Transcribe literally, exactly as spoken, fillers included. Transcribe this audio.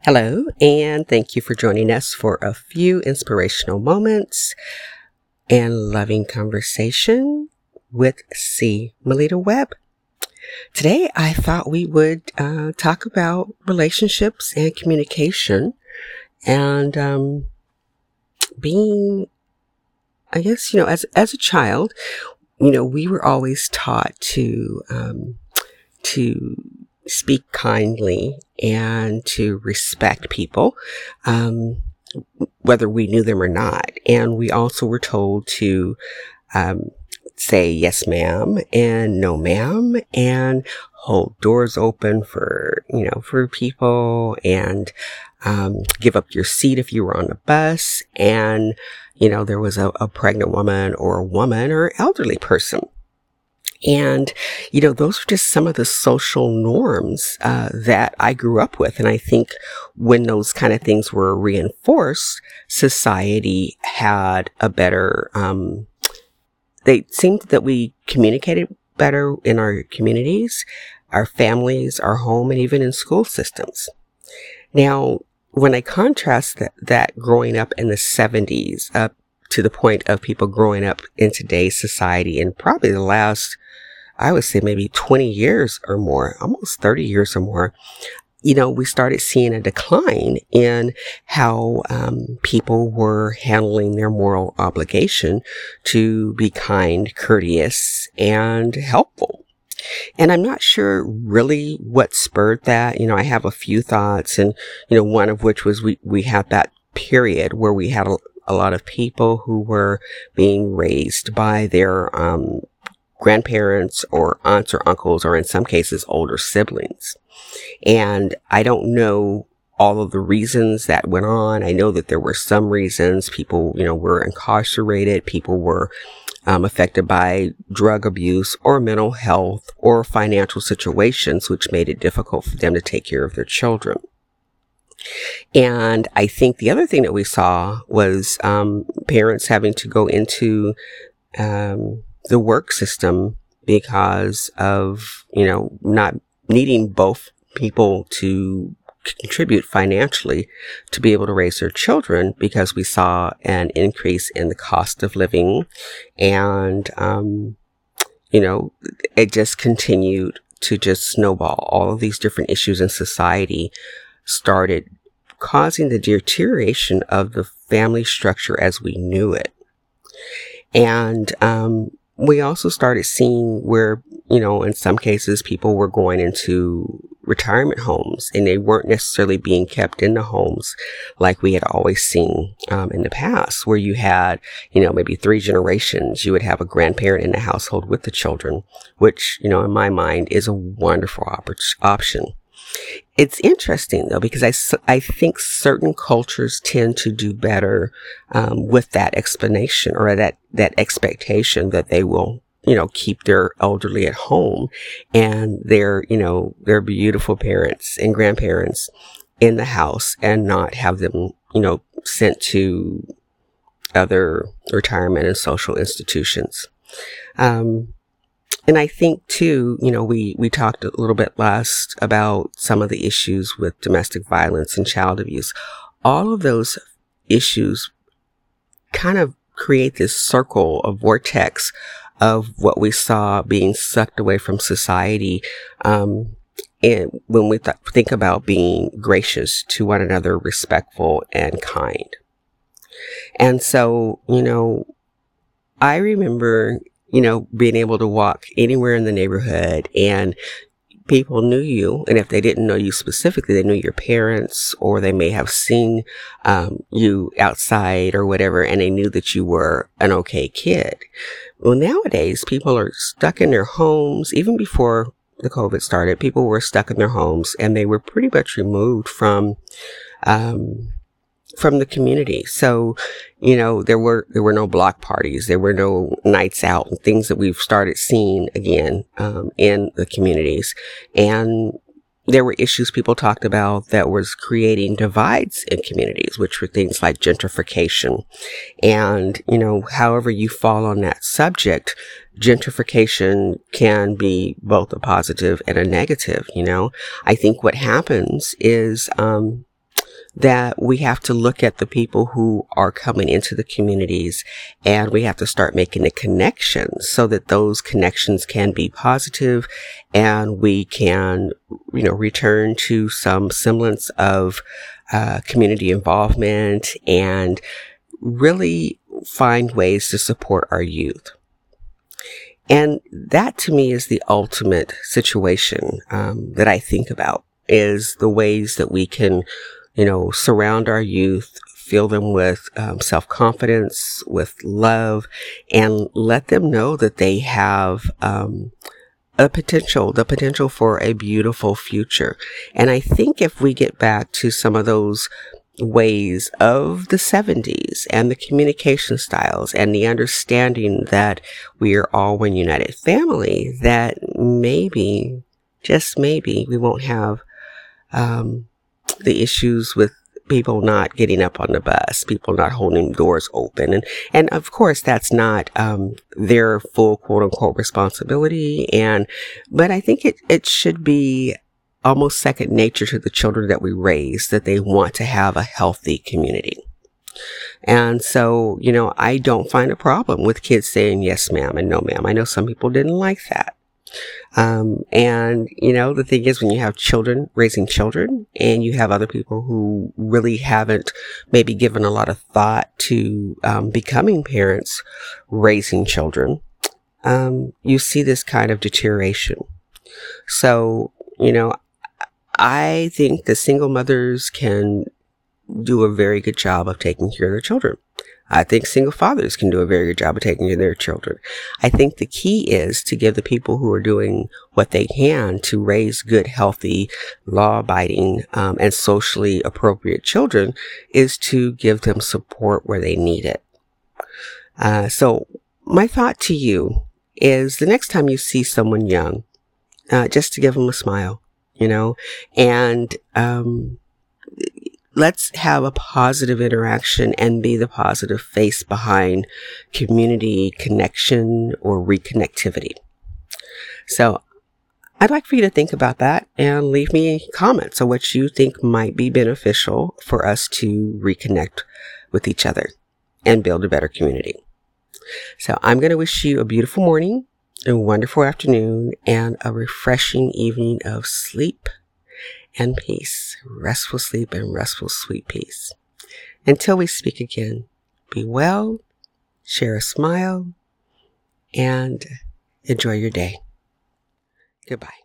Hello, and thank you for joining us for a few inspirational moments and loving conversation with C. Melita Webb. Today, I thought we would uh, talk about relationships and communication and um, being, I guess, you know, as as a child, you know, we were always taught to um, to speak kindly and to respect people, um, whether we knew them or not. And we also were told to um, say yes, ma'am, and no, ma'am, and hold doors open for, you know, for people, and um, give up your seat if you were on the bus. And, you know, there was a, a pregnant woman or a woman or elderly person. And, you know, those are just some of the social norms uh, that I grew up with. And I think when those kind of things were reinforced, society had a better, um, they seemed that we communicated better in our communities, our families, our home, and even in school systems. Now, when I contrast that, that growing up in the seventies up to the point of people growing up in today's society in probably the last I would say maybe twenty years or more, almost thirty years or more, you know, we started seeing a decline in how um, people were handling their moral obligation to be kind, courteous, and helpful. And I'm not sure really what spurred that. You know, I have a few thoughts, and, you know, one of which was we, we had that period where we had a, a lot of people who were being raised by their um grandparents or aunts or uncles, or in some cases, older siblings. And I don't know all of the reasons that went on. I know that there were some reasons. People, you know, were incarcerated. People were um, affected by drug abuse or mental health or financial situations, which made it difficult for them to take care of their children. And I think the other thing that we saw was um, parents having to go into um, the work system because of, you know, not needing both people to contribute financially to be able to raise their children, because we saw an increase in the cost of living. And, um, you know, it just continued to just snowball. All of these different issues in society started causing the deterioration of the family structure as we knew it. And, um, we also started seeing where, you know, in some cases people were going into retirement homes, and they weren't necessarily being kept in the homes like we had always seen um, in the past, where you had, you know, maybe three generations. You would have a grandparent in the household with the children, which, you know, in my mind is a wonderful op- option. It's interesting, though, because I, I think certain cultures tend to do better um, with that explanation, or that, that expectation that they will, you know, keep their elderly at home and their, you know, their beautiful parents and grandparents in the house, and not have them, you know, sent to other retirement and social institutions. Um, And I think, too, you know, we, we talked a little bit last about some of the issues with domestic violence and child abuse. All of those issues kind of create this circle, a vortex of what we saw being sucked away from society. Um, and when we th- think about being gracious to one another, respectful and kind. And so, you know, I remember, you know, being able to walk anywhere in the neighborhood, and people knew you. And if they didn't know you specifically, they knew your parents, or they may have seen um, you outside or whatever, and they knew that you were an okay kid. Well, nowadays, people are stuck in their homes. Even before the COVID started, people were stuck in their homes, and they were pretty much removed from um from the community. So, you know, there were, there were no block parties. There were no nights out, and things that we've started seeing again, um, in the communities. And there were issues people talked about that was creating divides in communities, which were things like gentrification. And, you know, however you fall on that subject, gentrification can be both a positive and a negative. You know, I think what happens is, um, that we have to look at the people who are coming into the communities, and we have to start making the connections so that those connections can be positive and we can, you know, return to some semblance of uh, community involvement and really find ways to support our youth. And that to me is the ultimate situation um, that I think about, is the ways that we can, you know, surround our youth, fill them with um, self-confidence, with love, and let them know that they have um, a potential, the potential for a beautiful future. And I think if we get back to some of those ways of the seventies and the communication styles and the understanding that we are all one united family, that maybe, just maybe, we won't have um, the issues with people not getting up on the bus, people not holding doors open. And, and of course, that's not um, their full quote unquote responsibility. And, but I think it, it should be almost second nature to the children that we raise, that they want to have a healthy community. And so, you know, I don't find a problem with kids saying yes, ma'am, and no, ma'am. I know some people didn't like that. Um, and, you know, the thing is, when you have children raising children and you have other people who really haven't maybe given a lot of thought to um, becoming parents raising children, um, you see this kind of deterioration. So, you know, I think the single mothers can do a very good job of taking care of their children. I think single fathers can do a very good job of taking care of their children. I think the key is to give the people who are doing what they can to raise good, healthy, law-abiding, um, and socially appropriate children is to give them support where they need it. Uh, so my thought to you is, the next time you see someone young, uh, just to give them a smile. You know, and um, let's have a positive interaction and be the positive face behind community connection or reconnectivity. So I'd like for you to think about that and leave me comments on what you think might be beneficial for us to reconnect with each other and build a better community. So I'm going to wish you a beautiful morning, a wonderful afternoon, and a refreshing evening of sleep and peace. Restful sleep and restful sweet peace. Until we speak again, be well, share a smile, and enjoy your day. Goodbye.